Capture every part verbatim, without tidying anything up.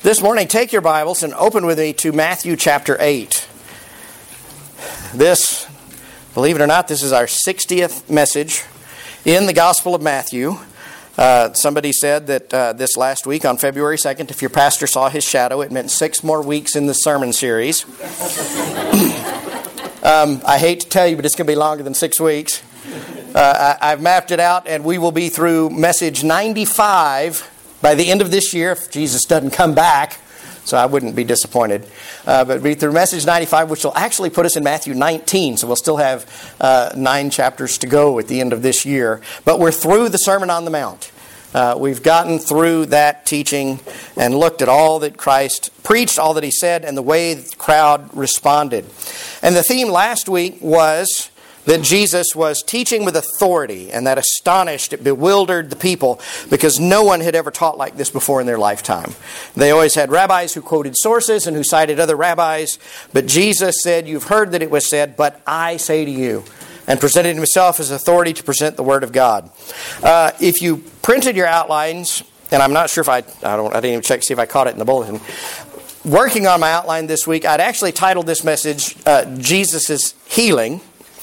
This morning, take your Bibles and open with me to Matthew chapter eight. This, believe it or not, this is our sixtieth message in the Gospel of Matthew. Uh, somebody said that uh, this last week on February second, if your pastor saw his shadow, it meant six more weeks in the sermon series. um, I hate to tell you, but it's going to be longer than six weeks. Uh, I, I've mapped it out, and we will be through message ninety-five by the end of this year, if Jesus doesn't come back, so I wouldn't be disappointed. Uh, but be through message ninety-five, which will actually put us in Matthew nineteen, so we'll still have uh, nine chapters to go at the end of this year. But we're through the Sermon on the Mount. Uh, we've gotten through that teaching and looked at all that Christ preached, all that He said, and the way the crowd responded. And the theme last week was that Jesus was teaching with authority, and that astonished, it bewildered the people because no one had ever taught like this before in their lifetime. They always had rabbis who quoted sources and who cited other rabbis, but Jesus said, "You've heard that it was said, but I say to you," and presented Himself as authority to present the Word of God. Uh, if you printed your outlines, and I'm not sure if I, I don't, I didn't even check to see if I caught it in the bulletin. Working on my outline this week, I'd actually titled this message, uh, Jesus' Healing.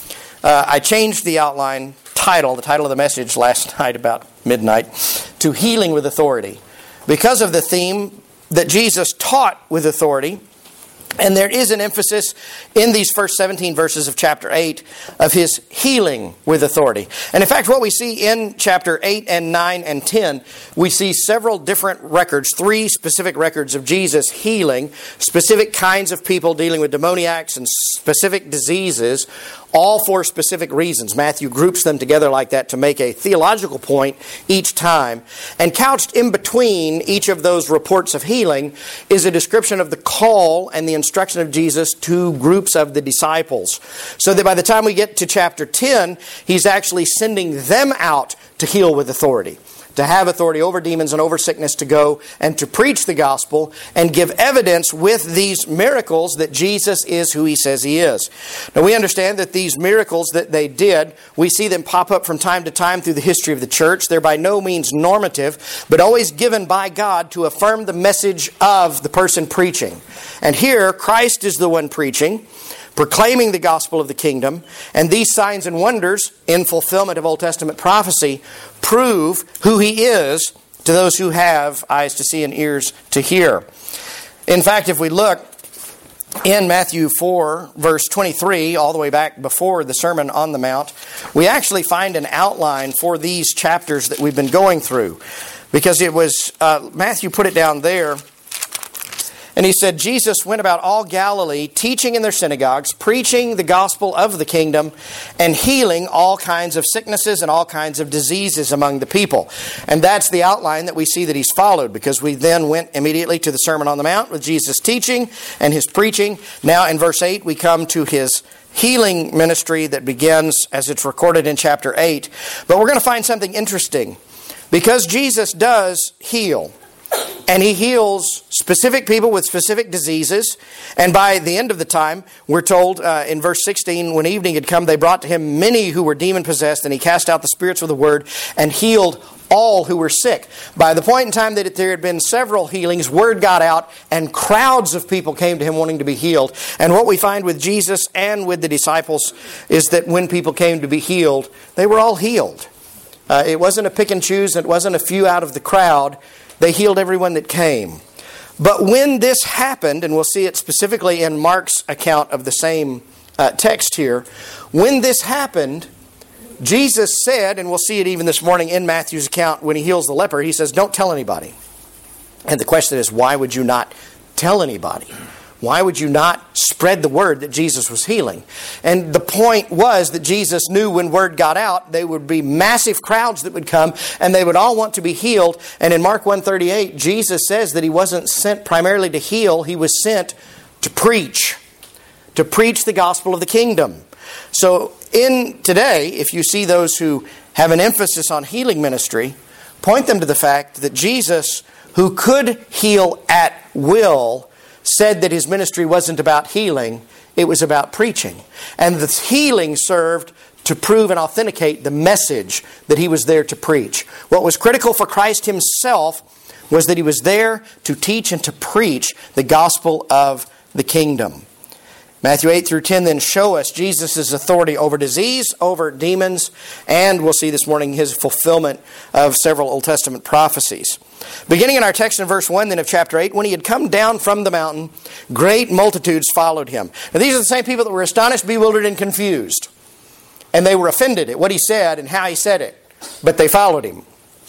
Uh, I changed the outline title, the title of the message last night about midnight, to Healing with Authority, because of the theme that Jesus taught with authority. And there is an emphasis in these first seventeen verses of chapter eight of His healing with authority. And in fact, what we see in chapter eight and nine and ten, we see several different records, three specific records of Jesus healing specific kinds of people dealing with demoniacs and specific diseases, all for specific reasons. Matthew groups them together like that to make a theological point each time. And couched in between each of those reports of healing is a description of the call and the instruction of Jesus to groups of the disciples. So that by the time we get to chapter ten, He's actually sending them out to heal with authority, to have authority over demons and over sickness, to go and to preach the gospel and give evidence with these miracles that Jesus is who He says He is. Now we understand that these miracles that they did, we see them pop up from time to time through the history of the church. They're by no means normative, but always given by God to affirm the message of the person preaching. And here, Christ is the one preaching, proclaiming the gospel of the kingdom, and these signs and wonders, in fulfillment of Old Testament prophecy, prove who He is to those who have eyes to see and ears to hear. In fact, if we look in Matthew four, verse twenty-three, all the way back before the Sermon on the Mount, we actually find an outline for these chapters that we've been going through. Because it was, uh, Matthew put it down there, and he said, Jesus went about all Galilee, teaching in their synagogues, preaching the gospel of the kingdom, and healing all kinds of sicknesses and all kinds of diseases among the people. And that's the outline that we see that He's followed, because we then went immediately to the Sermon on the Mount with Jesus' teaching and His preaching. Now in verse eight, we come to His healing ministry that begins as it's recorded in chapter eight. But we're going to find something interesting, because Jesus does heal. And He heals specific people with specific diseases. And by the end of the time, we're told uh, in verse sixteen, when evening had come, they brought to Him many who were demon-possessed, and He cast out the spirits with the word and healed all who were sick. By the point in time that there had been several healings, word got out, and crowds of people came to Him wanting to be healed. And what we find with Jesus and with the disciples is that when people came to be healed, they were all healed. Uh, it wasn't a pick and choose. It wasn't a few out of the crowd. They healed everyone that came. But when this happened, and we'll see it specifically in Mark's account of the same uh, text here, when this happened, Jesus said, and we'll see it even this morning in Matthew's account when He heals the leper, He says, "Don't tell anybody." And the question is, why would you not tell anybody? Why would you not spread the word that Jesus was healing? And the point was that Jesus knew when word got out, there would be massive crowds that would come, and they would all want to be healed. And in Mark one thirty-eight, Jesus says that He wasn't sent primarily to heal, He was sent to preach. To preach the gospel of the kingdom. So in today, if you see those who have an emphasis on healing ministry, point them to the fact that Jesus, who could heal at will, said that His ministry wasn't about healing, it was about preaching. And the healing served to prove and authenticate the message that He was there to preach. What was critical for Christ Himself was that he was there to teach and to preach the gospel of the kingdom. Matthew eight through ten then show us Jesus' authority over disease, over demons, and we'll see this morning his fulfillment of several Old Testament prophecies. Beginning in our text in verse one then of chapter eight, when he had come down from the mountain, great multitudes followed him. Now these are the same people that were astonished, bewildered, and confused. And they were offended at what he said and how he said it. But they followed him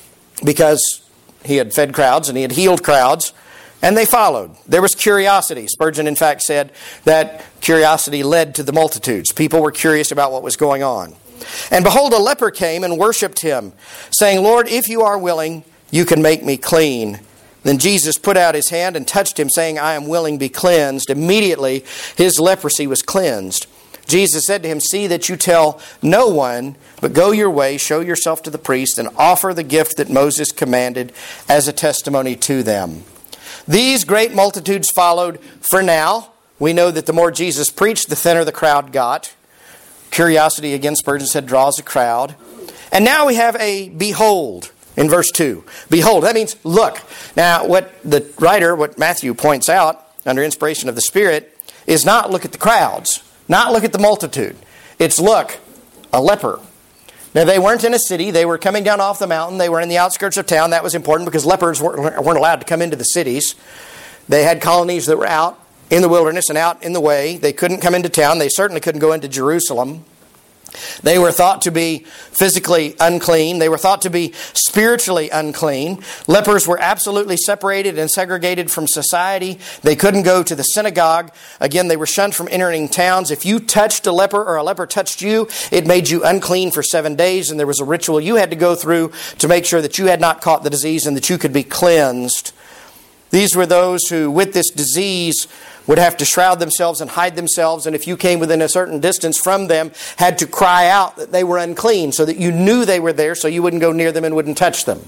because he had fed crowds and he had healed crowds. And they followed. There was curiosity. Spurgeon, in fact, said that curiosity led to the multitudes. People were curious about what was going on. And behold, a leper came and worshipped him, saying, Lord, if you are willing, you can make me clean. Then Jesus put out his hand and touched him, saying, I am willing, be cleansed. Immediately his leprosy was cleansed. Jesus said to him, see that you tell no one, but go your way, show yourself to the priest, and offer the gift that Moses commanded as a testimony to them. These great multitudes followed for now. We know that the more Jesus preached, the thinner the crowd got. Curiosity, again, Spurgeon said, draws a crowd. And now we have a behold in verse two. Behold, that means look. Now, what the writer, what Matthew points out under inspiration of the Spirit, is not look at the crowds, not look at the multitude. It's look, a leper. Now, they weren't in a city. They were coming down off the mountain. They were in the outskirts of town. That was important because lepers weren't allowed to come into the cities. They had colonies that were out in the wilderness and out in the way. They couldn't come into town. They certainly couldn't go into Jerusalem. They were thought to be physically unclean. They were thought to be spiritually unclean. Lepers were absolutely separated and segregated from society. They couldn't go to the synagogue. Again, they were shunned from entering towns. If you touched a leper or a leper touched you, it made you unclean for seven days. And there was a ritual you had to go through to make sure that you had not caught the disease and that you could be cleansed. These were those who, with this disease, would have to shroud themselves and hide themselves, and if you came within a certain distance from them, had to cry out that they were unclean so that you knew they were there so you wouldn't go near them and wouldn't touch them.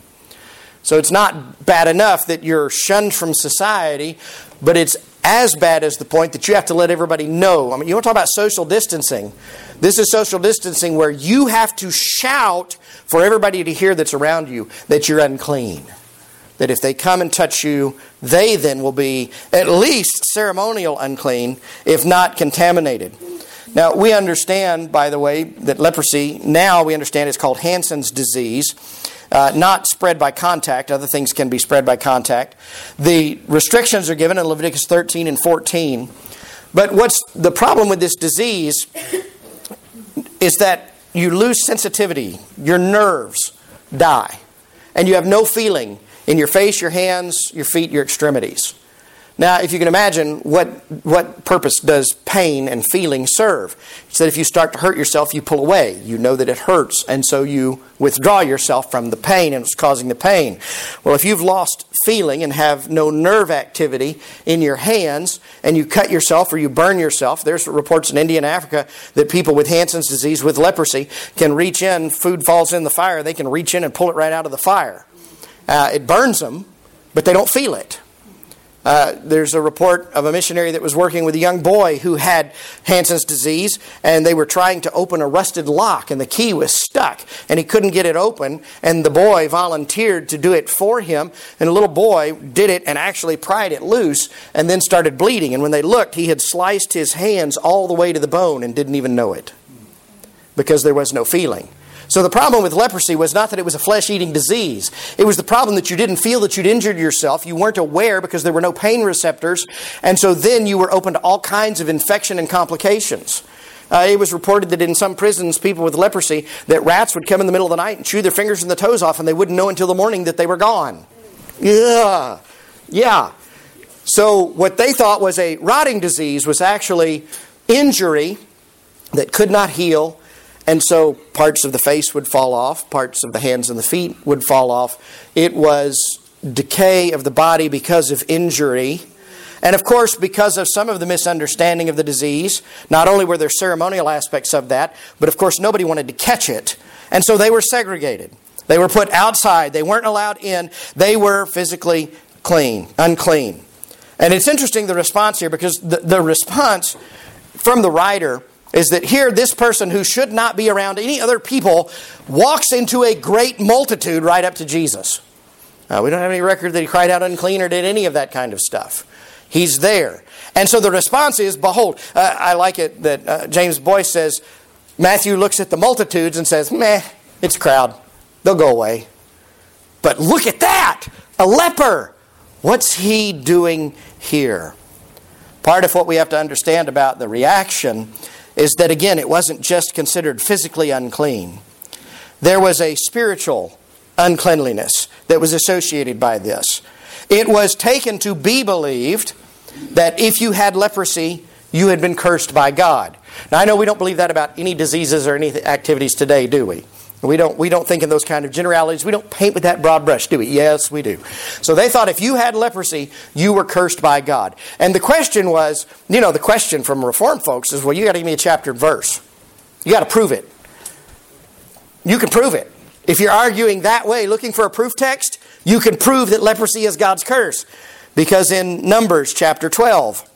So it's not bad enough that you're shunned from society, but it's as bad as the point that you have to let everybody know. I mean, you want to talk about social distancing. This is social distancing where you have to shout for everybody to hear that's around you that you're unclean. That if they come and touch you, they then will be at least ceremonial unclean, if not contaminated. Now, we understand, by the way, that leprosy, now we understand it's called Hansen's disease, uh, not spread by contact. Other things can be spread by contact. The restrictions are given in Leviticus thirteen and fourteen. But what's the problem with this disease is that you lose sensitivity. Your nerves die. And you have no feeling in your face, your hands, your feet, your extremities. Now, if you can imagine, what what purpose does pain and feeling serve? It's that if you start to hurt yourself, you pull away. You know that it hurts, and so you withdraw yourself from the pain and what's causing the pain. Well, if you've lost feeling and have no nerve activity in your hands, and you cut yourself or you burn yourself, there's reports in India and Africa that people with Hansen's disease, with leprosy, can reach in, food falls in the fire, they can reach in and pull it right out of the fire. Uh, it burns them, but they don't feel it. Uh, there's a report of a missionary that was working with a young boy who had Hansen's disease, and they were trying to open a rusted lock, and the key was stuck, and he couldn't get it open, and the boy volunteered to do it for him, and the little boy did it and actually pried it loose and then started bleeding, and when they looked, he had sliced his hands all the way to the bone and didn't even know it because there was no feeling. So the problem with leprosy was not that it was a flesh-eating disease. It was the problem that you didn't feel that you'd injured yourself. You weren't aware because there were no pain receptors. And so then you were open to all kinds of infection and complications. Uh, it was reported that in some prisons, people with leprosy, that rats would come in the middle of the night and chew their fingers and the toes off, and they wouldn't know until the morning that they were gone. Yeah. Yeah. So what they thought was a rotting disease was actually injury that could not heal. And so parts of the face would fall off, parts of the hands and the feet would fall off. It was decay of the body because of injury. And of course, because of some of the misunderstanding of the disease, not only were there ceremonial aspects of that, but of course nobody wanted to catch it. And so they were segregated. They were put outside. They weren't allowed in. They were physically clean, unclean. And it's interesting, the response here, because the, the response from the writer is that here this person who should not be around any other people walks into a great multitude right up to Jesus. Uh, we don't have any record that he cried out unclean or did any of that kind of stuff. He's there. And so the response is, behold. Uh, I like it that uh, James Boyce says, Matthew looks at the multitudes and says, meh, it's a crowd. They'll go away. But look at that! A leper! What's he doing here? Part of what we have to understand about the reaction is that, again, it wasn't just considered physically unclean. There was a spiritual uncleanliness that was associated by this. It was taken to be believed that if you had leprosy, you had been cursed by God. Now, I know we don't believe that about any diseases or any activities today, do we? We don't, we don't think in those kind of generalities. We don't paint with that broad brush, do we? Yes, we do. So they thought if you had leprosy, you were cursed by God. And the question was, you know, the question from Reformed folks is, well, you got to give me a chapter and verse. You got to prove it. You can prove it. If you're arguing that way, looking for a proof text, you can prove that leprosy is God's curse. Because in Numbers chapter twelve,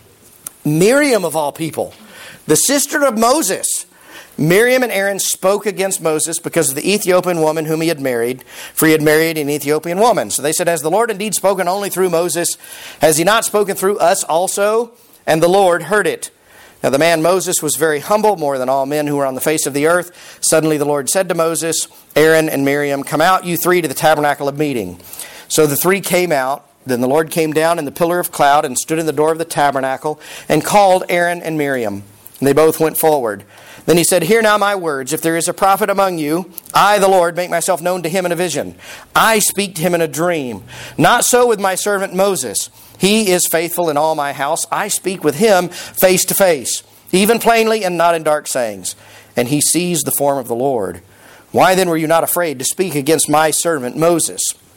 Miriam of all people, the sister of Moses, Miriam and Aaron spoke against Moses because of the Ethiopian woman whom he had married, for he had married an Ethiopian woman. So they said, has the Lord indeed spoken only through Moses? Has he not spoken through us also? And the Lord heard it. Now the man Moses was very humble, more than all men who were on the face of the earth. Suddenly the Lord said to Moses, Aaron and Miriam, come out, you three, to the tabernacle of meeting. So the three came out. Then the Lord came down in the pillar of cloud and stood in the door of the tabernacle and called Aaron and Miriam. And they both went forward. Then he said, hear now my words. If there is a prophet among you, I, the Lord, make myself known to him in a vision. I speak to him in a dream. Not so with my servant Moses. He is faithful in all my house. I speak with him face to face, even plainly and not in dark sayings. And he sees the form of the Lord. Why then were you not afraid to speak against my servant Moses?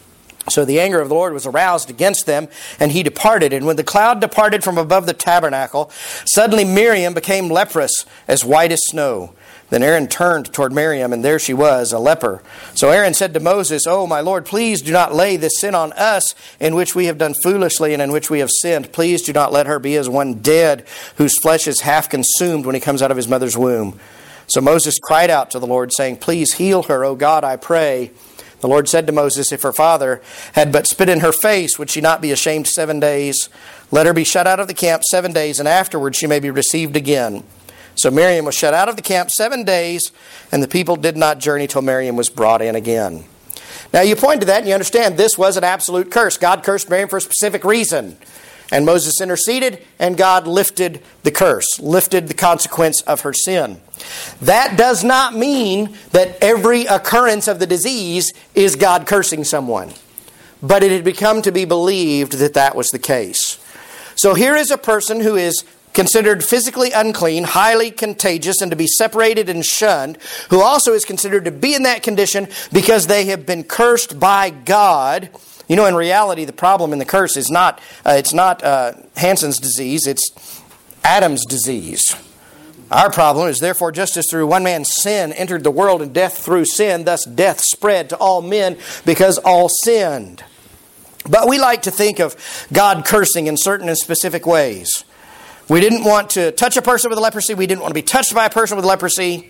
So the anger of the Lord was aroused against them, and he departed. And when the cloud departed from above the tabernacle, suddenly Miriam became leprous, as white as snow. Then Aaron turned toward Miriam, and there she was, a leper. So Aaron said to Moses, Oh, my Lord, please do not lay this sin on us, in which we have done foolishly and in which we have sinned. Please do not let her be as one dead, whose flesh is half consumed when he comes out of his mother's womb. So Moses cried out to the Lord, saying, Please heal her, O God, I pray. The Lord said to Moses, If her father had but spit in her face, would she not be ashamed seven days? Let her be shut out of the camp seven days, and afterward she may be received again. So Miriam was shut out of the camp seven days, and the people did not journey till Miriam was brought in again. Now you point to that, and you understand this was an absolute curse. God cursed Miriam for a specific reason. And Moses interceded, and God lifted the curse, lifted the consequence of her sin. That does not mean that every occurrence of the disease is God cursing someone. But it had become to be believed that that was the case. So here is a person who is considered physically unclean, highly contagious, and to be separated and shunned, who also is considered to be in that condition because they have been cursed by God. You know, in reality, the problem in the curse is not, uh, it's not uh, Hansen's disease, it's Adam's disease. Our problem is, therefore, just as through one man's sin entered the world, and death through sin, thus death spread to all men because all sinned. But we like to think of God cursing in certain and specific ways. We didn't want to touch a person with leprosy. We didn't want to be touched by a person with leprosy.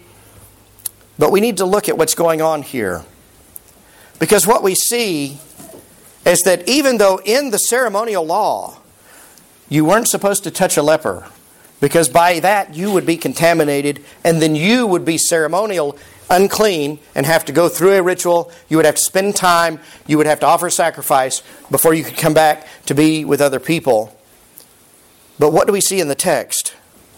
But we need to look at what's going on here. Because what we see is that even though in the ceremonial law, you weren't supposed to touch a leper, because by that you would be contaminated, and then you would be ceremonial unclean and have to go through a ritual. You would have to spend time. You would have to offer sacrifice before you could come back to be with other people. But what do we see in the text?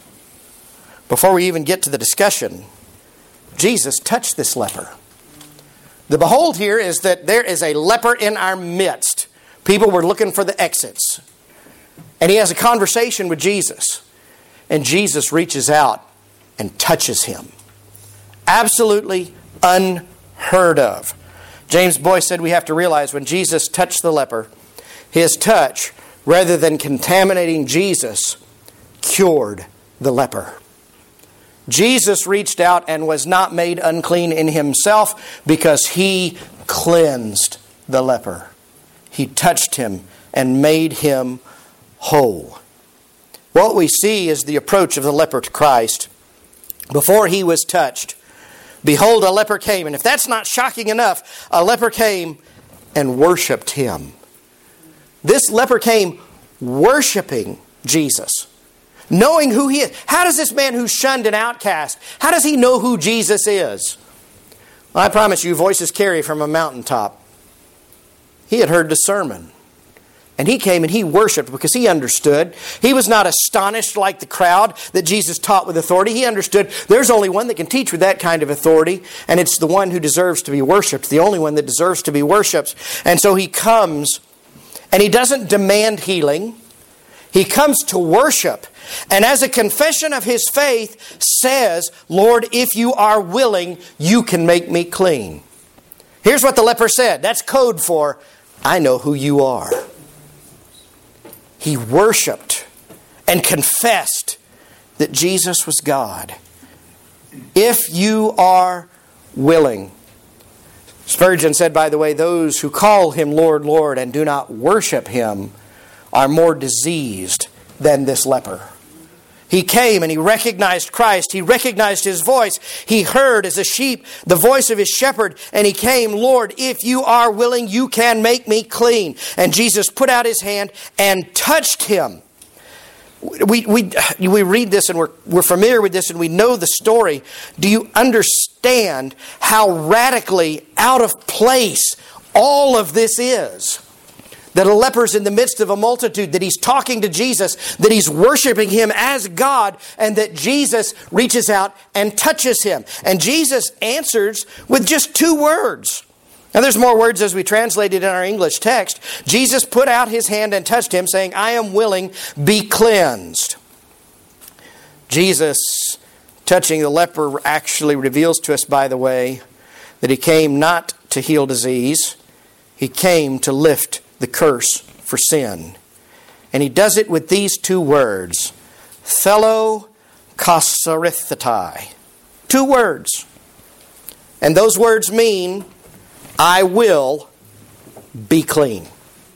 Before we even get to the discussion, Jesus touched this leper. The behold here is that there is a leper in our midst. People were looking for the exits. And he has a conversation with Jesus. And Jesus reaches out and touches him. Absolutely unheard of. James Boyce said we have to realize when Jesus touched the leper, his touch, rather than contaminating Jesus, cured the leper. Jesus reached out and was not made unclean in himself because he cleansed the leper. He touched him and made him whole. What we see is the approach of the leper to Christ. Before he was touched, behold, a leper came. And if that's not shocking enough, a leper came and worshiped him. This leper came worshiping Jesus, knowing who he is. How does this man who's shunned and outcast, how does he know who Jesus is? Well, I promise you, voices carry from a mountaintop. He had heard the sermon. And he came and he worshiped because he understood. He was not astonished like the crowd that Jesus taught with authority. He understood there's only one that can teach with that kind of authority, and it's the one who deserves to be worshipped, the only one that deserves to be worshipped. And so he comes, and he doesn't demand healing. He comes to worship. And as a confession of his faith says, Lord, if you are willing, you can make me clean. Here's what the leper said. That's code for, I know who you are. He worshiped and confessed that Jesus was God. If you are willing. Spurgeon said, by the way, those who call him Lord, Lord, and do not worship him are more diseased than this leper. He came and he recognized Christ. He recognized his voice. He heard as a sheep the voice of his shepherd. And he came, Lord, if you are willing, you can make me clean. And Jesus put out his hand and touched him. We we we read this and we're, we're familiar with this and we know the story. Do you understand how radically out of place all of this is? That a leper's in the midst of a multitude, that he's talking to Jesus, that he's worshiping him as God, and that Jesus reaches out and touches him. And Jesus answers with just two words. Now there's more words as we translate it in our English text. Jesus put out his hand and touched him, saying, I am willing, be cleansed. Jesus touching the leper actually reveals to us, by the way, that he came not to heal disease. He came to lift the curse for sin. And he does it with these two words. Thelo kasarithai. Two words. And those words mean, I will be clean.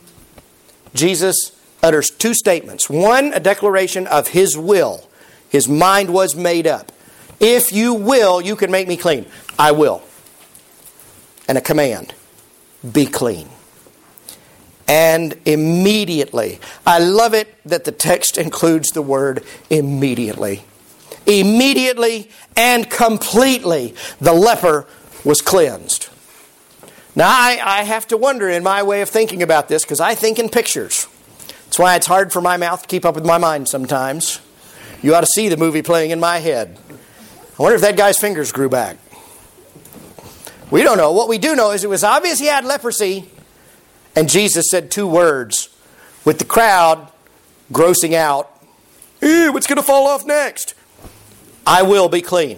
Jesus utters two statements. One, a declaration of his will. His mind was made up. If you will, you can make me clean. I will. And a command. Be clean. And immediately. I love it that the text includes the word immediately. Immediately and completely the leper was cleansed. Now I, I have to wonder in my way of thinking about this because I think in pictures. That's why it's hard for my mouth to keep up with my mind sometimes. You ought to see the movie playing in my head. I wonder if that guy's fingers grew back. We don't know. What we do know is it was obvious he had leprosy. And Jesus said two words with the crowd grossing out. Eh, what's going to fall off next? I will be clean.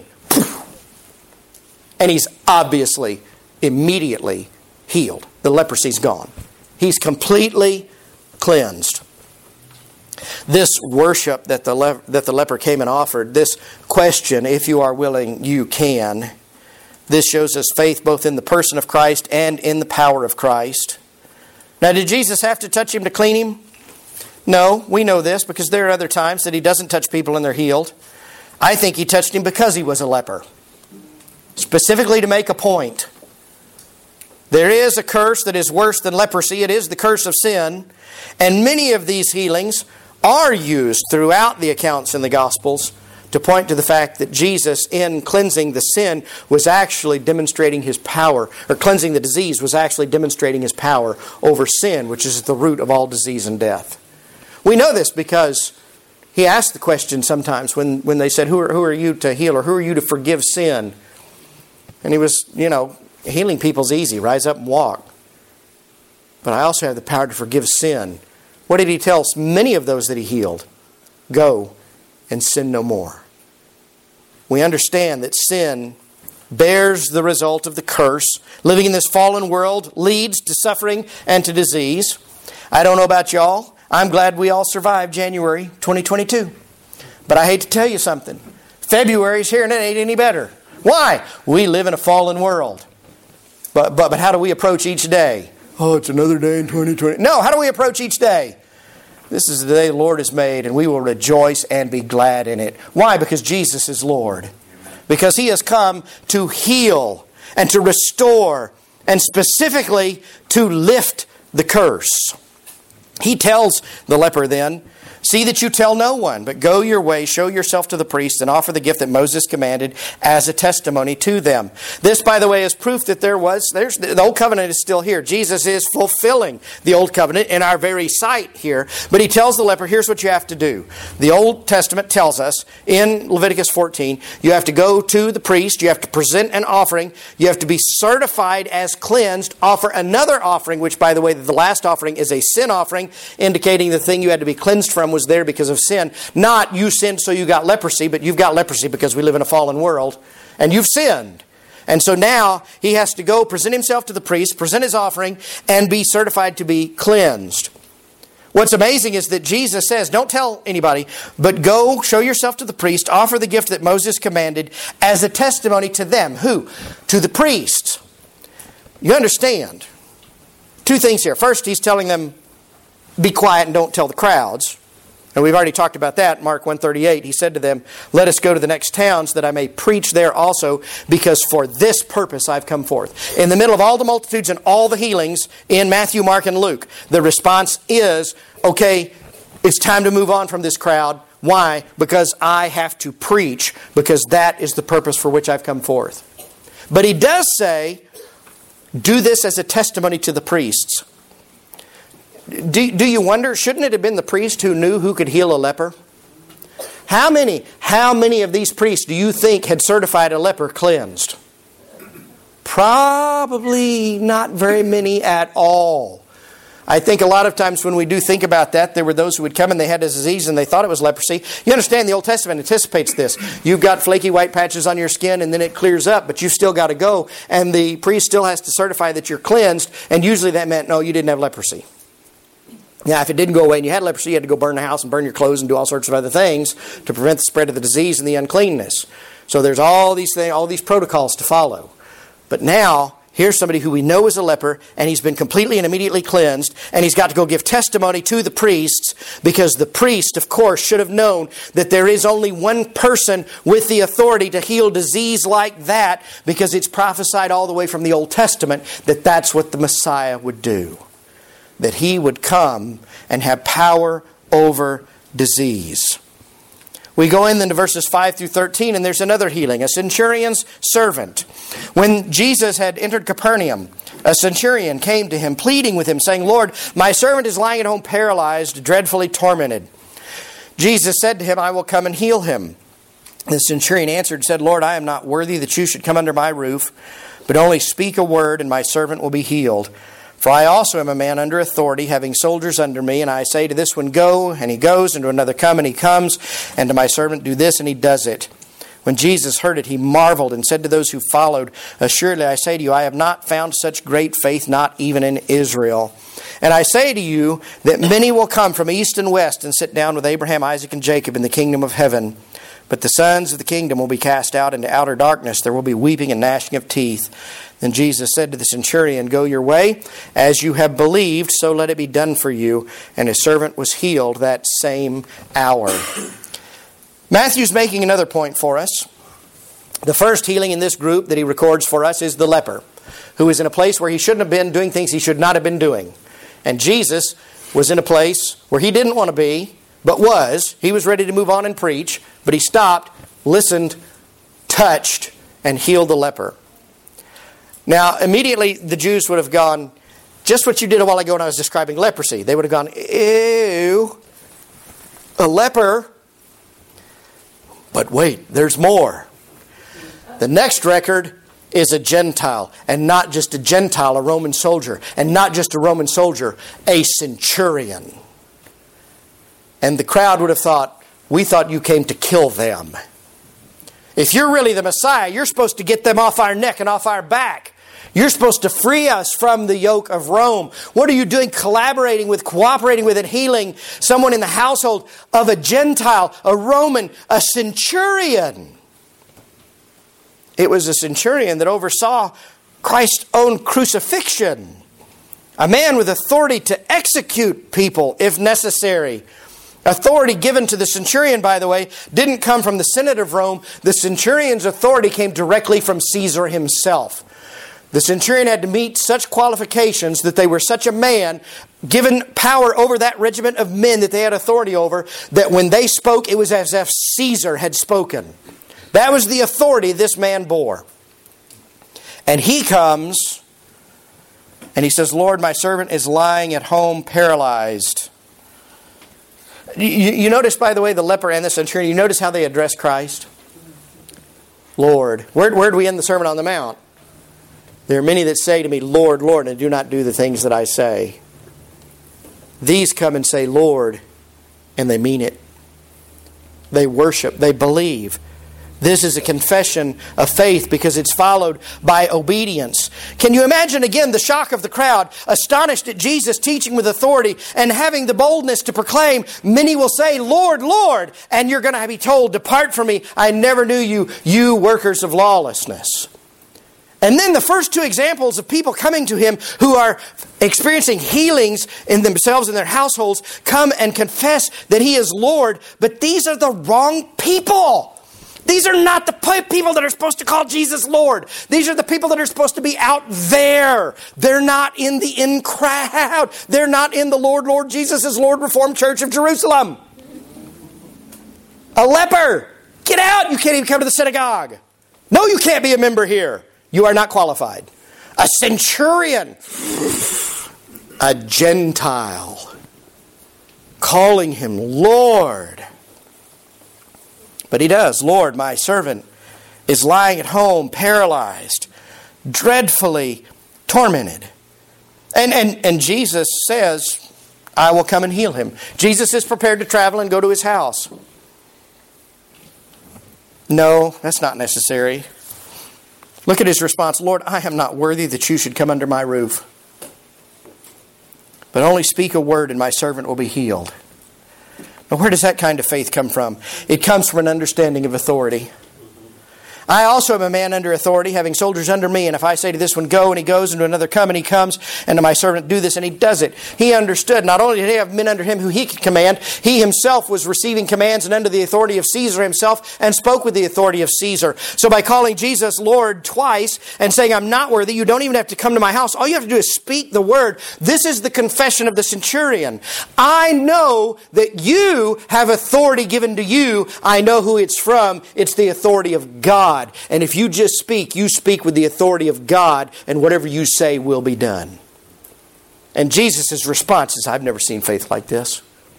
And he's obviously, immediately healed. The leprosy's gone. He's completely cleansed. This worship that the, le- that the leper came and offered, this question, if you are willing, you can. This shows us faith both in the person of Christ and in the power of Christ. Now, did Jesus have to touch him to clean him? No, we know this because there are other times that he doesn't touch people and they're healed. I think he touched him because he was a leper. Specifically to make a point. There is a curse that is worse than leprosy. It is the curse of sin. And many of these healings are used throughout the accounts in the Gospels to point to the fact that Jesus, in cleansing the sin, was actually demonstrating his power, or cleansing the disease was actually demonstrating his power over sin, which is the root of all disease and death. We know this because he asked the question sometimes when, when they said, who are, who are you to heal, or who are you to forgive sin? And he was, you know, healing people's easy, rise up and walk. But I also have the power to forgive sin. What did he tell many of those that he healed? Go and sin no more. We understand that sin bears the result of the curse. Living in this fallen world leads to suffering and to disease. I don't know about y'all. I'm glad we all survived January twenty twenty-two. But I hate to tell you something. February's here and it ain't any better. Why? We live in a fallen world. But, but, but how do we approach each day? Oh, it's another day in twenty twenty. No, how do we approach each day? This is the day the Lord has made, and we will rejoice and be glad in it. Why? Because Jesus is Lord. Because He has come to heal and to restore and specifically to lift the curse. He tells the leper then, see that you tell no one, but go your way, show yourself to the priest, and offer the gift that Moses commanded as a testimony to them. This, by the way, is proof that there was, there's, the Old Covenant is still here. Jesus is fulfilling the Old Covenant in our very sight here. But he tells the leper, here's what you have to do. The Old Testament tells us in Leviticus fourteen, you have to go to the priest, you have to present an offering, you have to be certified as cleansed, offer another offering, which, by the way, the last offering is a sin offering, indicating the thing you had to be cleansed from was there because of sin. Not you sinned so you got leprosy, but you've got leprosy because we live in a fallen world and you've sinned. And so now he has to go present himself to the priest, present his offering, and be certified to be cleansed. What's amazing is that Jesus says, don't tell anybody, but go show yourself to the priest, offer the gift that Moses commanded as a testimony to them. Who? To the priests. You understand? Two things here. First, he's telling them, be quiet and don't tell the crowds. And we've already talked about that. Mark one thirty-eight, he said to them, let us go to the next towns that I may preach there also, because for this purpose I've come forth. In the middle of all the multitudes and all the healings in Matthew, Mark, and Luke, the response is, okay, it's time to move on from this crowd. Why? Because I have to preach, because that is the purpose for which I've come forth. But he does say, do this as a testimony to the priests. Do, do you wonder, shouldn't it have been the priest who knew who could heal a leper? How many, how many of these priests do you think had certified a leper cleansed? Probably not very many at all. I think a lot of times when we do think about that, there were those who would come and they had a disease and they thought it was leprosy. You understand the Old Testament anticipates this. You've got flaky white patches on your skin and then it clears up, but you've still got to go. And the priest still has to certify that you're cleansed. And usually that meant, no, you didn't have leprosy. Now, if it didn't go away and you had leprosy, you had to go burn the house and burn your clothes and do all sorts of other things to prevent the spread of the disease and the uncleanness. So there's all these things, all these protocols to follow. But now, here's somebody who we know is a leper, and he's been completely and immediately cleansed, and he's got to go give testimony to the priests, because the priest, of course, should have known that there is only one person with the authority to heal disease like that, because it's prophesied all the way from the Old Testament that that's what the Messiah would do. That he would come and have power over disease. We go in then to verses five through thirteen, and there's another healing. A centurion's servant. When Jesus had entered Capernaum, a centurion came to him, pleading with him, saying, Lord, my servant is lying at home paralyzed, dreadfully tormented. Jesus said to him, I will come and heal him. The centurion answered and said, Lord, I am not worthy that you should come under my roof, but only speak a word, and my servant will be healed. For I also am a man under authority, having soldiers under me, and I say to this one, go, and he goes, and to another, come, and he comes, and to my servant, do this, and he does it. When Jesus heard it, he marveled and said to those who followed, assuredly I say to you, I have not found such great faith, not even in Israel. And I say to you that many will come from east and west and sit down with Abraham, Isaac, and Jacob in the kingdom of heaven. But the sons of the kingdom will be cast out into outer darkness. There will be weeping and gnashing of teeth. Then Jesus said to the centurion, go your way. As you have believed, so let it be done for you. And his servant was healed that same hour. Matthew's making another point for us. The first healing in this group that he records for us is the leper, who is in a place where he shouldn't have been, doing things he should not have been doing. And Jesus was in a place where he didn't want to be, but was. He was ready to move on and preach, but he stopped, listened, touched, and healed the leper. Now, immediately the Jews would have gone, just what you did a while ago when I was describing leprosy. They would have gone, ew, a leper. But wait, there's more. The next record is a Gentile, and not just a Gentile, a Roman soldier, and not just a Roman soldier, a centurion. And the crowd would have thought, we thought you came to kill them. If you're really the Messiah, you're supposed to get them off our neck and off our back. You're supposed to free us from the yoke of Rome. What are you doing collaborating with, cooperating with, and healing someone in the household of a Gentile, a Roman, a centurion? It was a centurion that oversaw Christ's own crucifixion. A man with authority to execute people if necessary. Authority given to the centurion, by the way, didn't come from the Senate of Rome. The centurion's authority came directly from Caesar himself. The centurion had to meet such qualifications that they were such a man, given power over that regiment of men that they had authority over, that when they spoke, it was as if Caesar had spoken. That was the authority this man bore. And he comes and he says, Lord, my servant is lying at home paralyzed. You, you notice, by the way, the leper and the centurion, you notice how they address Christ? Lord. Where, where do we end the Sermon on the Mount? There are many that say to me, Lord, Lord, and do not do the things that I say. These come and say, Lord, and they mean it. They worship, they believe. This is a confession of faith because it's followed by obedience. Can you imagine again the shock of the crowd, astonished at Jesus teaching with authority and having the boldness to proclaim, many will say, Lord, Lord, and you're going to be told, depart from me, I never knew you, you workers of lawlessness. And then the first two examples of people coming to Him who are experiencing healings in themselves and their households come and confess that He is Lord. But these are the wrong people. These are not the people that are supposed to call Jesus Lord. These are the people that are supposed to be out there. They're not in the in crowd. They're not in the Lord, Lord Jesus is Lord Reformed Church of Jerusalem. A leper. Get out. You can't even come to the synagogue. No, you can't be a member here. You are not qualified. A centurion, a Gentile, calling Him Lord. But he does. Lord, my servant is lying at home, paralyzed, dreadfully tormented. And, and, and Jesus says, I will come and heal him. Jesus is prepared to travel and go to his house. No, that's not necessary. Look at his response. Lord, I am not worthy that you should come under my roof. But only speak a word and my servant will be healed. Now, where does that kind of faith come from? It comes from an understanding of authority. I also am a man under authority, having soldiers under me. And if I say to this one, go, and he goes, and to another, come, and he comes, and to my servant, do this, and he does it. He understood. Not only did he have men under him who he could command, he himself was receiving commands and under the authority of Caesar himself, and spoke with the authority of Caesar. So by calling Jesus Lord twice and saying, I'm not worthy, you don't even have to come to my house. All you have to do is speak the word. This is the confession of the centurion. I know that you have authority given to you. I know who it's from. It's the authority of God. And if you just speak, you speak with the authority of God, and whatever you say will be done. And Jesus' response is, I've never seen faith like this.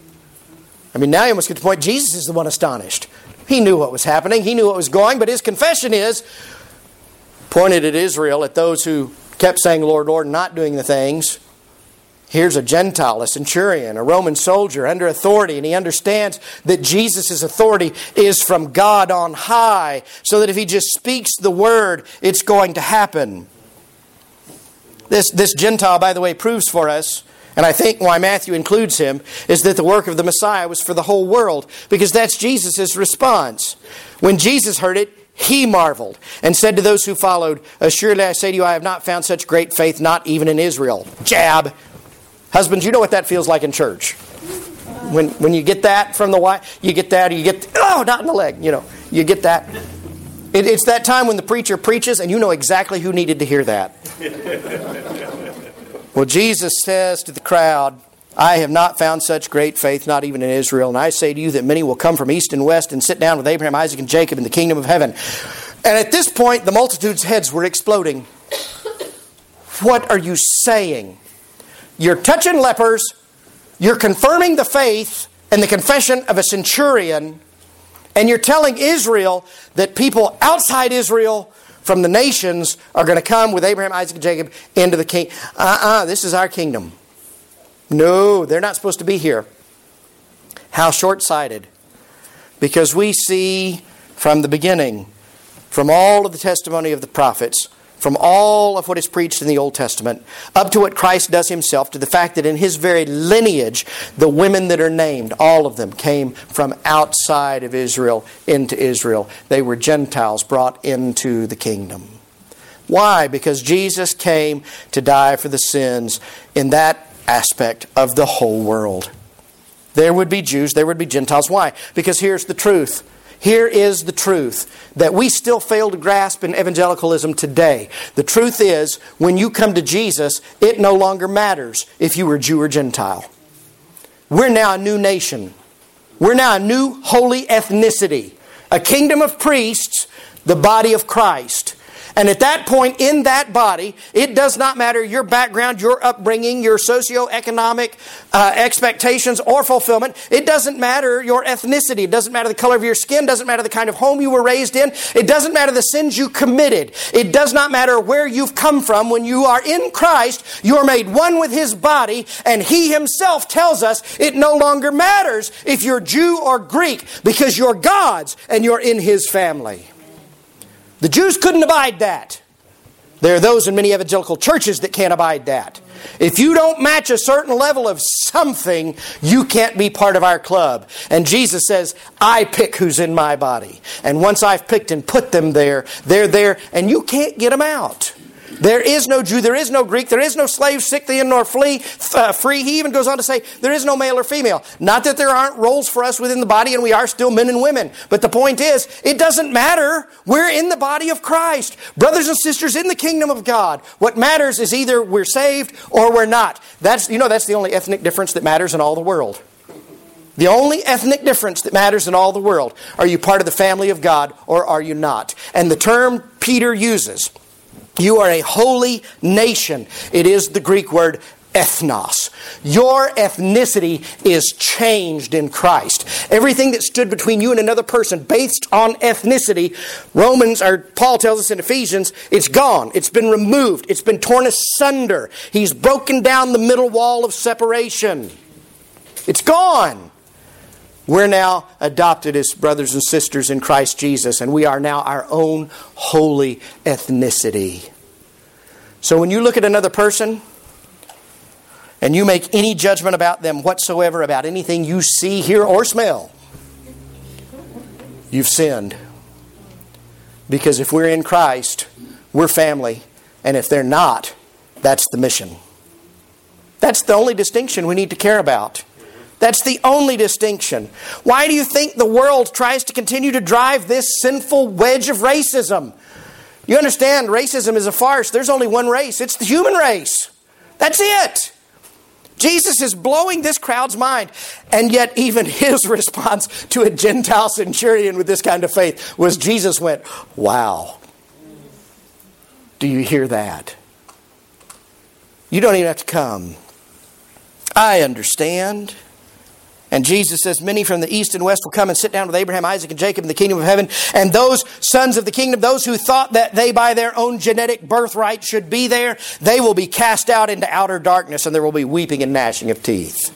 I mean, now you almost get to the point, Jesus is the one astonished. He knew what was happening. He knew what was going. But his confession is, pointed at Israel, at those who kept saying, Lord, Lord, not doing the things. Here's a Gentile, a centurion, a Roman soldier under authority, and he understands that Jesus' authority is from God on high, so that if he just speaks the word, it's going to happen. This, this Gentile, by the way, proves for us, and I think why Matthew includes him, is that the work of the Messiah was for the whole world, because that's Jesus' response. When Jesus heard it, he marveled and said to those who followed, assuredly I say to you, I have not found such great faith, not even in Israel. Jab. Husbands, you know what that feels like in church. When when you get that from the wife, you get that, or you get, oh, not in the leg, you know, you get that. It, it's that time when the preacher preaches and you know exactly who needed to hear that. Well, Jesus says to the crowd, I have not found such great faith, not even in Israel. And I say to you that many will come from east and west and sit down with Abraham, Isaac, and Jacob in the kingdom of heaven. And at this point, the multitude's heads were exploding. What are you saying? You're touching lepers, you're confirming the faith and the confession of a centurion, and you're telling Israel that people outside Israel from the nations are going to come with Abraham, Isaac, and Jacob into the kingdom. Uh-uh, this is our kingdom. No, they're not supposed to be here. How short-sighted. Because we see from the beginning, from all of the testimony of the prophets, from all of what is preached in the Old Testament, up to what Christ does himself, to the fact that in his very lineage, the women that are named, all of them came from outside of Israel into Israel. They were Gentiles brought into the kingdom. Why? Because Jesus came to die for the sins in that aspect of the whole world. There would be Jews, there would be Gentiles. Why? Because here's the truth. Here is the truth that we still fail to grasp in evangelicalism today. The truth is, when you come to Jesus, it no longer matters if you were Jew or Gentile. We're now a new nation. We're now a new holy ethnicity. A kingdom of priests, the body of Christ. And at that point, in that body, it does not matter your background, your upbringing, your socioeconomic uh, expectations or fulfillment. It doesn't matter your ethnicity. It doesn't matter the color of your skin. It doesn't matter the kind of home you were raised in. It doesn't matter the sins you committed. It does not matter where you've come from. When you are in Christ, you are made one with His body. And He Himself tells us it no longer matters if you're Jew or Greek, because you're God's and you're in His family. The Jews couldn't abide that. There are those in many evangelical churches that can't abide that. If you don't match a certain level of something, you can't be part of our club. And Jesus says, I pick who's in my body. And once I've picked and put them there, they're there, and you can't get them out. There is no Jew, there is no Greek, there is no slave, Scythian, nor flee, uh, free. He even goes on to say, there is no male or female. Not that there aren't roles for us within the body, and we are still men and women. But the point is, it doesn't matter. We're in the body of Christ. Brothers and sisters in the kingdom of God. What matters is either we're saved or we're not. That's, you know, that's the only ethnic difference that matters in all the world. The only ethnic difference that matters in all the world. Are you part of the family of God or are you not? And the term Peter uses, you are a holy nation. It is the Greek word ethnos. Your ethnicity is changed in Christ. Everything that stood between you and another person based on ethnicity, Romans, or Paul tells us in Ephesians, it's gone. It's been removed. It's been torn asunder. He's broken down the middle wall of separation. It's gone. We're now adopted as brothers and sisters in Christ Jesus, and we are now our own holy ethnicity. So when you look at another person and you make any judgment about them whatsoever, about anything you see, hear, or smell, you've sinned. Because if we're in Christ, we're family, and if they're not, that's the mission. That's the only distinction we need to care about. That's the only distinction. Why do you think the world tries to continue to drive this sinful wedge of racism? You understand, racism is a farce. There's only one race. It's the human race. That's it. Jesus is blowing this crowd's mind. And yet even His response to a Gentile centurion with this kind of faith was Jesus went, wow. Do you hear that? You don't even have to come. I understand. And Jesus says, many from the east and west will come and sit down with Abraham, Isaac, and Jacob in the kingdom of heaven. And those sons of the kingdom, those who thought that they by their own genetic birthright should be there, they will be cast out into outer darkness, and there will be weeping and gnashing of teeth.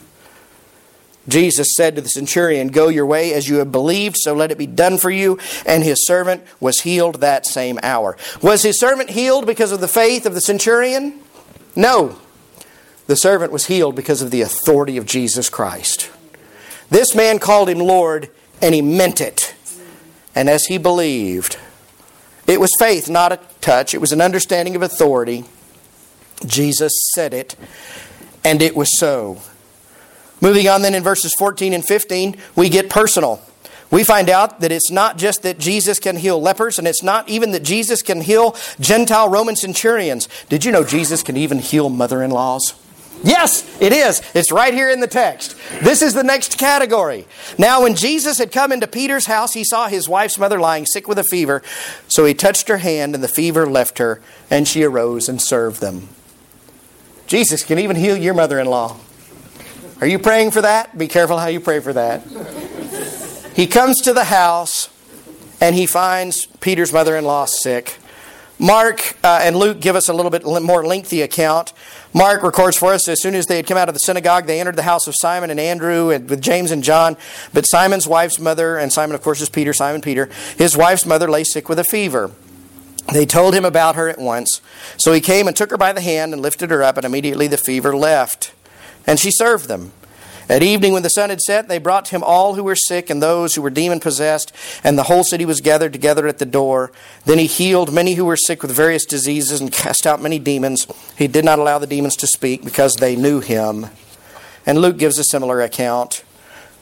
Jesus said to the centurion, go your way as you have believed, so let it be done for you. And his servant was healed that same hour. Was his servant healed because of the faith of the centurion? No. The servant was healed because of the authority of Jesus Christ. This man called Him Lord, and he meant it. And as he believed, it was faith, not a touch. It was an understanding of authority. Jesus said it, and it was so. Moving on then in verses fourteen and fifteen, we get personal. We find out that it's not just that Jesus can heal lepers, and it's not even that Jesus can heal Gentile Roman centurions. Did you know Jesus can even heal mother-in-laws? Yes, it is. It's right here in the text. This is the next category. Now, when Jesus had come into Peter's house, he saw his wife's mother lying sick with a fever. So he touched her hand, and the fever left her, and she arose and served them. Jesus can even heal your mother-in-law. Are you praying for that? Be careful how you pray for that. He comes to the house, and he finds Peter's mother-in-law sick. Mark uh, and Luke give us a little bit more lengthy account. Mark records for us, as soon as they had come out of the synagogue, they entered the house of Simon and Andrew and with James and John. But Simon's wife's mother, and Simon of course is Peter, Simon Peter, his wife's mother lay sick with a fever. They told him about her at once. So he came and took her by the hand and lifted her up, and immediately the fever left. And she served them. At evening, when the sun had set, they brought to him all who were sick and those who were demon-possessed, and the whole city was gathered together at the door. Then he healed many who were sick with various diseases and cast out many demons. He did not allow the demons to speak because they knew him. And Luke gives a similar account.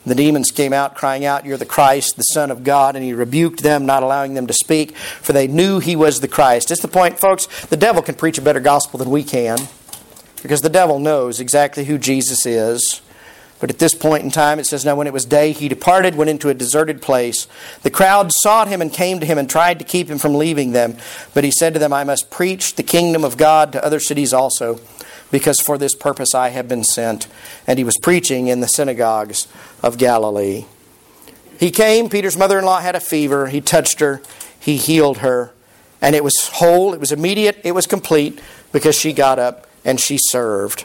The demons came out crying out, "You're the Christ, the Son of God." And he rebuked them, not allowing them to speak, for they knew he was the Christ. It's the point, folks, the devil can preach a better gospel than we can, because the devil knows exactly who Jesus is. But at this point in time, it says, "Now when it was day, he departed, went into a deserted place. The crowd sought him and came to him and tried to keep him from leaving them. But he said to them, I must preach the kingdom of God to other cities also, because for this purpose I have been sent." And he was preaching in the synagogues of Galilee. He came, Peter's mother-in-law had a fever. He touched her, he healed her. And it was whole, it was immediate, it was complete, because she got up and she served.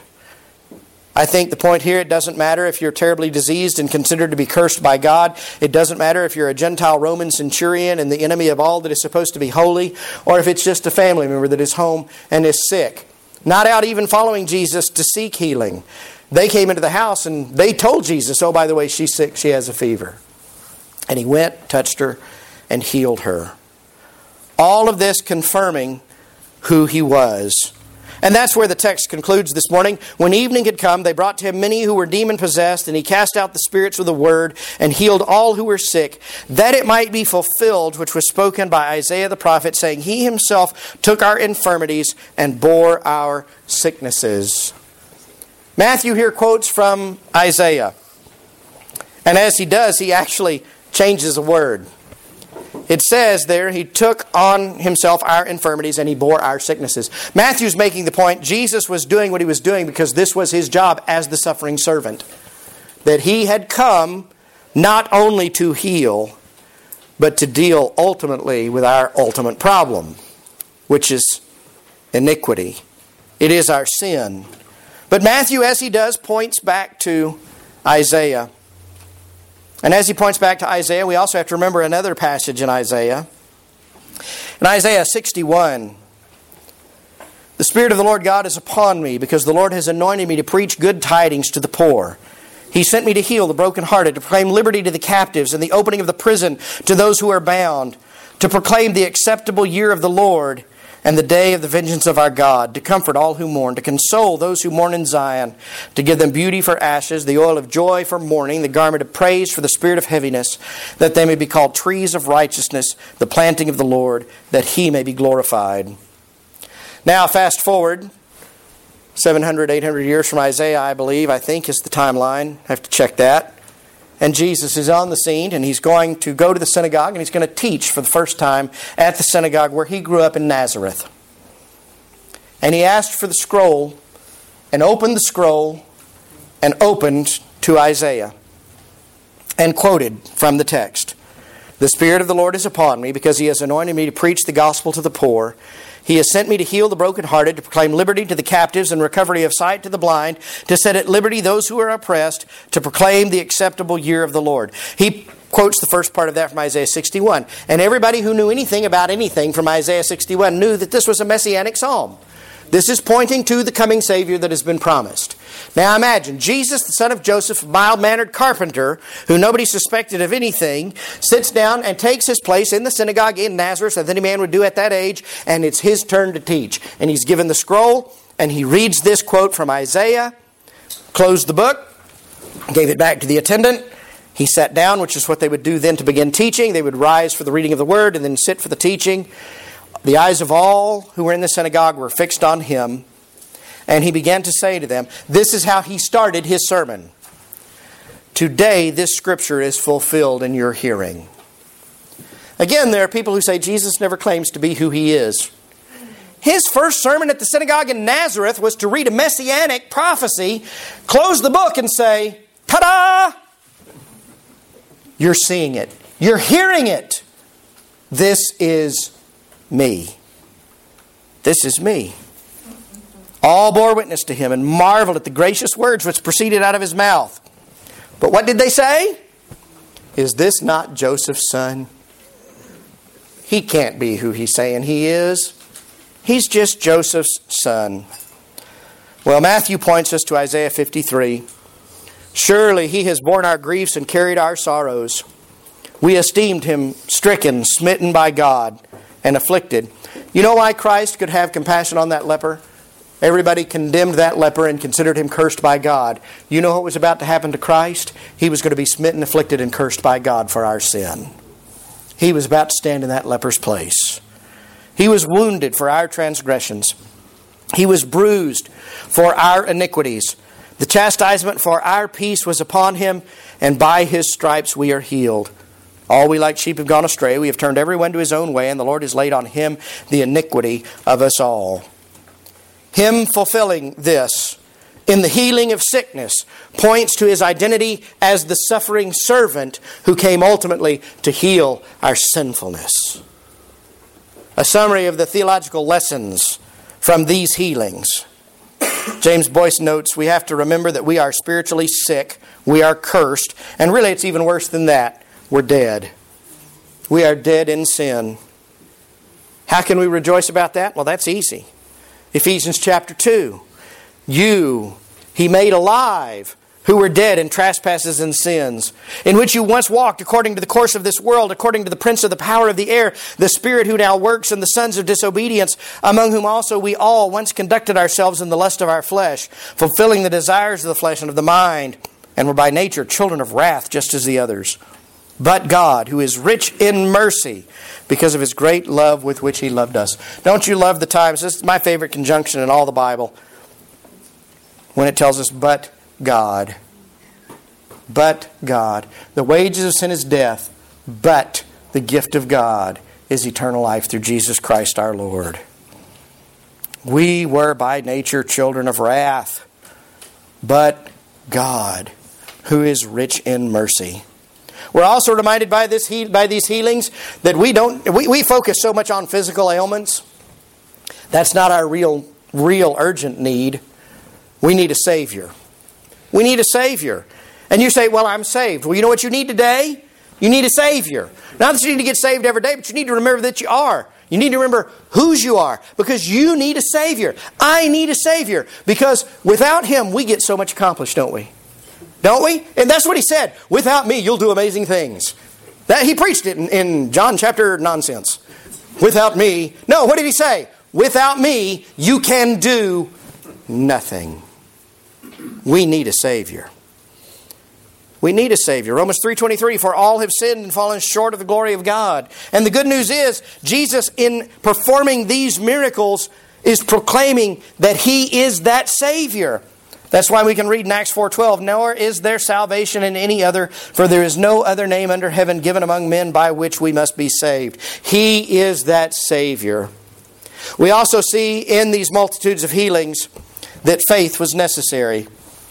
I think the point here, it doesn't matter if you're terribly diseased and considered to be cursed by God. It doesn't matter if you're a Gentile Roman centurion and the enemy of all that is supposed to be holy, or if it's just a family member that is home and is sick. Not out even following Jesus to seek healing. They came into the house and they told Jesus, "Oh, by the way, she's sick, she has a fever." And he went, touched her, and healed her. All of this confirming who he was. And that's where the text concludes this morning. "When evening had come, they brought to him many who were demon-possessed, and he cast out the spirits with a word, and healed all who were sick, that it might be fulfilled, which was spoken by Isaiah the prophet, saying, He himself took our infirmities and bore our sicknesses." Matthew here quotes from Isaiah. And as he does, he actually changes a word. It says there, he took on himself our infirmities and he bore our sicknesses. Matthew's making the point, Jesus was doing what he was doing because this was his job as the suffering servant. That he had come not only to heal, but to deal ultimately with our ultimate problem, which is iniquity. It is our sin. But Matthew, as he does, points back to Isaiah. And as he points back to Isaiah, we also have to remember another passage in Isaiah. In Isaiah sixty-one, "The Spirit of the Lord God is upon me, because the Lord has anointed me to preach good tidings to the poor. He sent me to heal the brokenhearted, to proclaim liberty to the captives, and the opening of the prison to those who are bound, to proclaim the acceptable year of the Lord, and the day of the vengeance of our God, to comfort all who mourn, to console those who mourn in Zion, to give them beauty for ashes, the oil of joy for mourning, the garment of praise for the spirit of heaviness, that they may be called trees of righteousness, the planting of the Lord, that He may be glorified." Now, fast forward, seven hundred, eight hundred years from Isaiah, I believe, I think is the timeline. I have to check that. And Jesus is on the scene, and he's going to go to the synagogue, and he's going to teach for the first time at the synagogue where he grew up in Nazareth. And he asked for the scroll, and opened the scroll, and opened to Isaiah, and quoted from the text, "The Spirit of the Lord is upon me, because He has anointed me to preach the gospel to the poor. He has sent me to heal the brokenhearted, to proclaim liberty to the captives and recovery of sight to the blind, to set at liberty those who are oppressed, to proclaim the acceptable year of the Lord." He quotes the first part of that from Isaiah sixty-one. And everybody who knew anything about anything from Isaiah sixty-one knew that this was a messianic psalm. This is pointing to the coming Savior that has been promised. Now imagine, Jesus, the son of Joseph, a mild-mannered carpenter, who nobody suspected of anything, sits down and takes his place in the synagogue in Nazareth, as any man would do at that age, and it's his turn to teach. And he's given the scroll, and he reads this quote from Isaiah, closed the book, gave it back to the attendant. He sat down, which is what they would do then to begin teaching. They would rise for the reading of the word and then sit for the teaching. The eyes of all who were in the synagogue were fixed on him. And he began to say to them, this is how he started his sermon. "Today this scripture is fulfilled in your hearing." Again, there are people who say Jesus never claims to be who He is. His first sermon at the synagogue in Nazareth was to read a messianic prophecy, close the book and say, ta-da! You're seeing it. You're hearing it. This is me. This is me. All bore witness to Him and marveled at the gracious words which proceeded out of His mouth. But what did they say? Is this not Joseph's son? He can't be who he's saying he is. He's just Joseph's son. Well, Matthew points us to Isaiah fifty-three. "Surely He has borne our griefs and carried our sorrows. We esteemed Him stricken, smitten by God, and afflicted." You know why Christ could have compassion on that leper? Everybody condemned that leper and considered him cursed by God. You know what was about to happen to Christ? He was going to be smitten, afflicted, and cursed by God for our sin. He was about to stand in that leper's place. He was wounded for our transgressions. He was bruised for our iniquities. The chastisement for our peace was upon him, and by his stripes we are healed. All we like sheep have gone astray. We have turned everyone to his own way, and the Lord has laid on him the iniquity of us all. Him fulfilling this in the healing of sickness points to his identity as the suffering servant who came ultimately to heal our sinfulness. A summary of the theological lessons from these healings. James Boyce notes, we have to remember that we are spiritually sick, we are cursed, and really it's even worse than that. We're dead. We are dead in sin. How can we rejoice about that? Well, that's easy. Ephesians chapter two. You He made alive who were dead in trespasses and sins, in which you once walked according to the course of this world, according to the prince of the power of the air, the spirit who now works in the sons of disobedience, among whom also we all once conducted ourselves in the lust of our flesh, fulfilling the desires of the flesh and of the mind, and were by nature children of wrath, just as the others. But God, who is rich in mercy, because of His great love with which He loved us. Don't you love the times? This is my favorite conjunction in all the Bible. When it tells us, but God. But God. The wages of sin is death, but the gift of God is eternal life through Jesus Christ our Lord. We were by nature children of wrath, but God, who is rich in mercy. We're also reminded by this he- by these healings that we don't we, we focus so much on physical ailments. That's not our real real urgent need. We need a Savior. We need a Savior. And you say, well, I'm saved. Well, you know what you need today? You need a Savior. Not that you need to get saved every day, but you need to remember that you are. You need to remember whose you are, because you need a Savior. I need a Savior, because without Him we get so much accomplished, don't we? Don't we? And that's what He said. Without me, you'll do amazing things. That He preached it in, in John chapter nonsense. Without me. No, what did He say? Without me, you can do nothing. We need a Savior. We need a Savior. Romans three twenty-three, for all have sinned and fallen short of the glory of God. And the good news is, Jesus, in performing these miracles, is proclaiming that He is that Savior. That's why we can read in Acts four twelve, nor is there salvation in any other, for there is no other name under heaven given among men by which we must be saved. He is that Savior. We also see in these multitudes of healings that faith was necessary.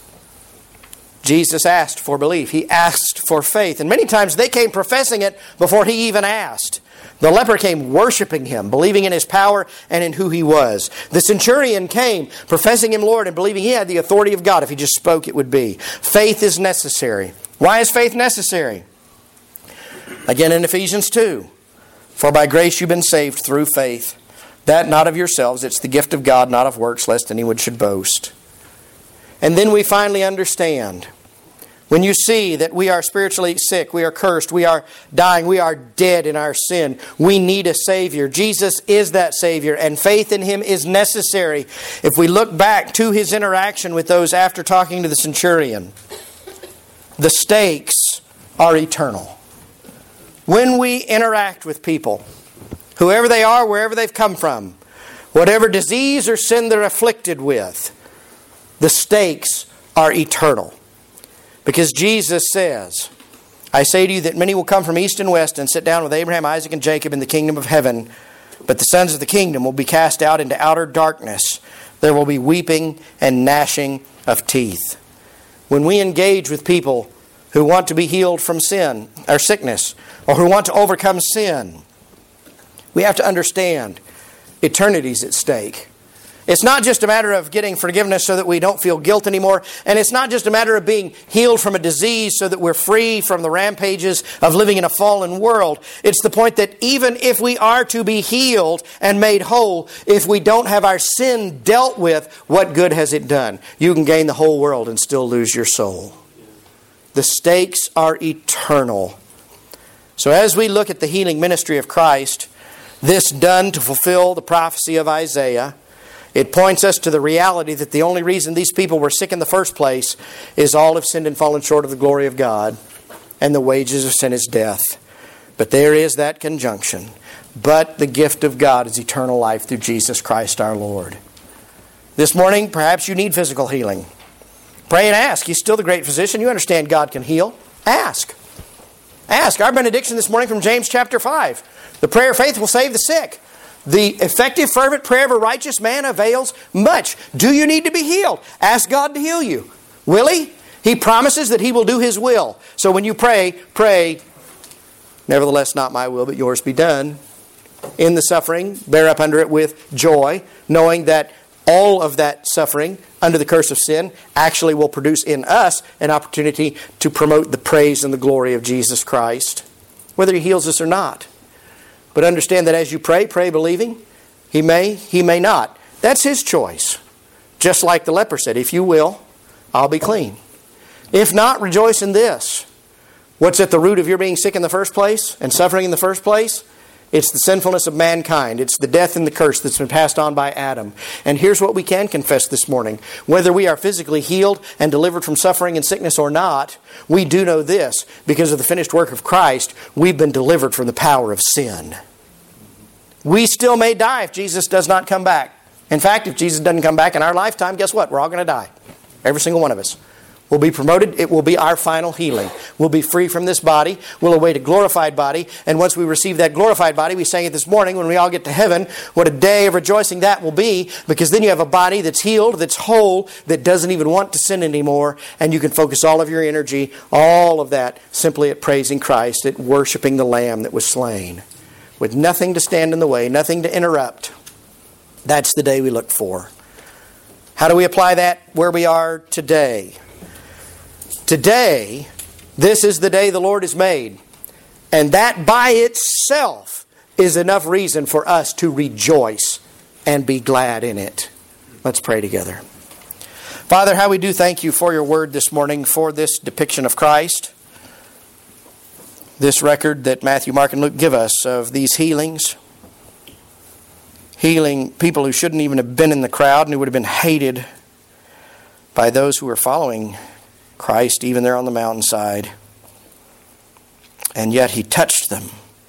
Jesus asked for belief. He asked for faith. And many times they came professing it before He even asked. The leper came worshiping Him, believing in His power and in who He was. The centurion came professing Him Lord and believing He had the authority of God. If He just spoke, it would be. Faith is necessary. Why is faith necessary? Again in Ephesians two. For by grace you've been saved through faith. That not of yourselves, it's the gift of God, not of works, lest anyone should boast. And then we finally understand, when you see that we are spiritually sick, we are cursed, we are dying, we are dead in our sin, we need a Savior. Jesus is that Savior, and faith in Him is necessary. If we look back to His interaction with those after talking to the centurion, the stakes are eternal. When we interact with people, whoever they are, wherever they've come from, whatever disease or sin they're afflicted with, the stakes are eternal. Because Jesus says, I say to you that many will come from east and west and sit down with Abraham, Isaac, and Jacob in the kingdom of heaven. But the sons of the kingdom will be cast out into outer darkness. There will be weeping and gnashing of teeth. When we engage with people who want to be healed from sin or sickness, or who want to overcome sin, we have to understand eternity's at stake. It's not just a matter of getting forgiveness so that we don't feel guilt anymore. And it's not just a matter of being healed from a disease so that we're free from the rampages of living in a fallen world. It's the point that even if we are to be healed and made whole, if we don't have our sin dealt with, what good has it done? You can gain the whole world and still lose your soul. The stakes are eternal. So as we look at the healing ministry of Christ, this done to fulfill the prophecy of Isaiah, It points us to the reality that the only reason these people were sick in the first place is all have sinned and fallen short of the glory of God, and the wages of sin is death. But there is that conjunction. But the gift of God is eternal life through Jesus Christ our Lord. This morning, perhaps you need physical healing. Pray and ask. He's still the great physician. You understand God can heal. Ask. Ask. Our benediction this morning from James chapter five. The prayer of faith will save the sick. The effective, fervent prayer of a righteous man avails much. Do you need to be healed? Ask God to heal you. Will He? He promises that He will do His will. So when you pray, pray, nevertheless, not my will, but yours be done. In the suffering, bear up under it with joy, knowing that all of that suffering under the curse of sin actually will produce in us an opportunity to promote the praise and the glory of Jesus Christ, whether He heals us or not. But understand that as you pray, pray believing. He may, He may not. That's His choice. Just like the leper said, if you will, I'll be clean. If not, rejoice in this. What's at the root of your being sick in the first place and suffering in the first place? It's the sinfulness of mankind. It's the death and the curse that's been passed on by Adam. And here's what we can confess this morning. Whether we are physically healed and delivered from suffering and sickness or not, we do know this. Because of the finished work of Christ, we've been delivered from the power of sin. We still may die if Jesus does not come back. In fact, if Jesus doesn't come back in our lifetime, guess what? We're all going to die. Every single one of us. We'll be promoted. It will be our final healing. We'll be free from this body. We'll await a glorified body. And once we receive that glorified body, we sang it this morning, when we all get to heaven, what a day of rejoicing that will be, because then you have a body that's healed, that's whole, that doesn't even want to sin anymore, and you can focus all of your energy, all of that, simply at praising Christ, at worshiping the Lamb that was slain, with nothing to stand in the way, nothing to interrupt. That's the day we look for. How do we apply that where we are today? Today, this is the day the Lord has made. And that by itself is enough reason for us to rejoice and be glad in it. Let's pray together. Father, how we do thank You for Your word this morning, for this depiction of Christ. This record that Matthew, Mark, and Luke give us of these healings. Healing people who shouldn't even have been in the crowd and who would have been hated by those who were following Christ, even there on the mountainside. And yet He touched them.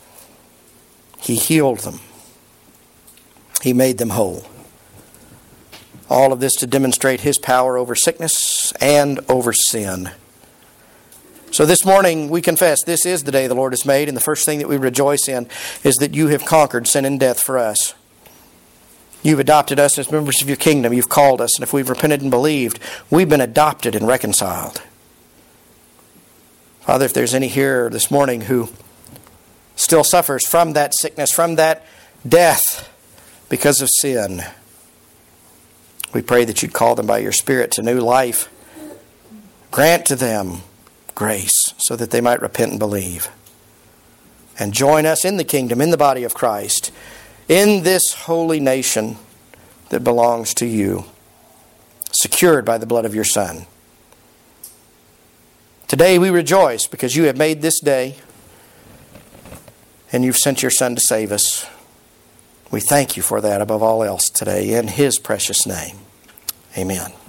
He healed them. He made them whole. All of this to demonstrate His power over sickness and over sin. So this morning we confess this is the day the Lord has made, and the first thing that we rejoice in is that You have conquered sin and death for us. You've adopted us as members of Your kingdom. You've called us. And if we've repented and believed, we've been adopted and reconciled. Father, if there's any here this morning who still suffers from that sickness, from that death because of sin, we pray that You'd call them by Your Spirit to new life. Grant to them grace so that they might repent and believe. And join us in the kingdom, in the body of Christ, in this holy nation that belongs to You, secured by the blood of Your Son. Today we rejoice because You have made this day, and You've sent Your Son to save us. We thank You for that above all else today, in His precious name. Amen.